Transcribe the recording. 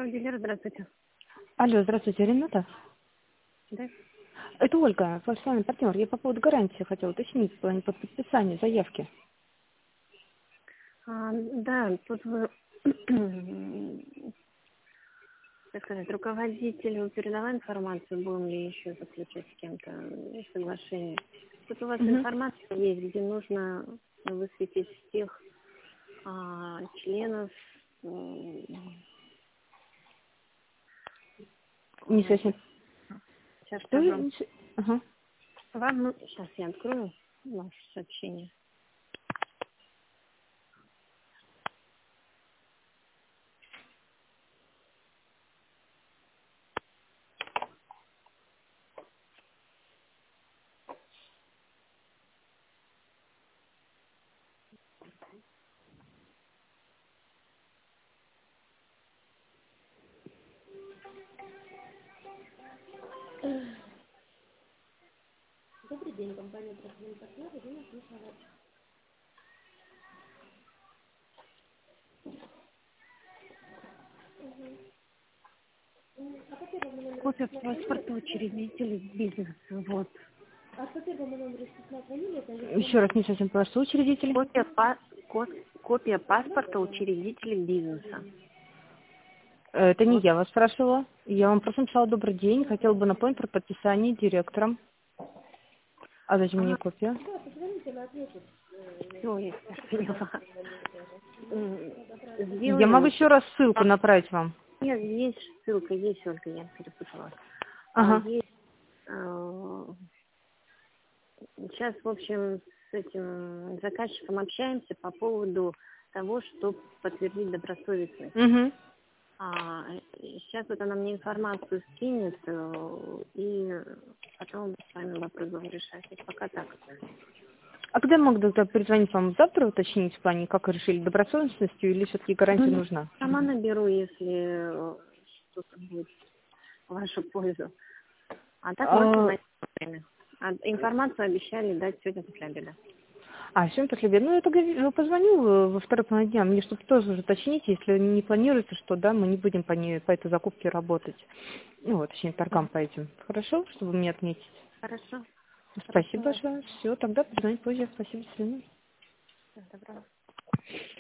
Дилер, здравствуйте. Алло, здравствуйте, Рената. Да? Это Ольга, ваш с вами партнер. Я по поводу гарантии хотела уточнить в плане подписания заявки. Да, тут вы, так сказать, руководителю передала информацию, будем ли еще заключать с кем-то соглашение. Тут у вас Угу. информация есть, где нужно высветить всех членов. Не совсем. Сейчас Что? скажу. Ага. Вам, сейчас я открою ваше сообщение. Добрый день, компания «Профильный партнер», Ирина Смешова. Копия паспорта учредителей бизнеса. Вот. Еще раз не совсем поняла, что учредитель? Копия паспорта учредителей бизнеса. Это не Вот. я вас спрашивала. Я вам просто написала добрый день. Хотела бы напомнить про подписание директором. А зачем мне копия? Все, я поняла. Я могу Сделаем. еще раз ссылку направить вам. Нет, есть ссылка, есть только я перепутала. Ага. Есть. Сейчас, в общем, с этим заказчиком общаемся по поводу того, чтобы подтвердить добросовестность. Угу. Сейчас вот она мне информацию скинет, и потом с вами вопрос будем решать. Пока так. А когда я могу тогда перезвонить вам завтра, уточнить в плане, как вы решили, добросовестностью или все-таки гарантия нужна? Сама наберу, если что-то будет в вашу пользу. А так можно найти время. Информацию обещали дать сегодня после обеда. Сегодня после обеда. Ну, я тогда позвоню во второй половине дня. Мне чтобы тоже уже уточнить, если не планируется, что да, мы не будем по этой закупке работать. Ну, вот, точнее, торгам по этим. Хорошо, чтобы мне отметить. Хорошо. Спасибо Хорошо. большое. Все, тогда позвонить позже. Спасибо, до свидания. Добро.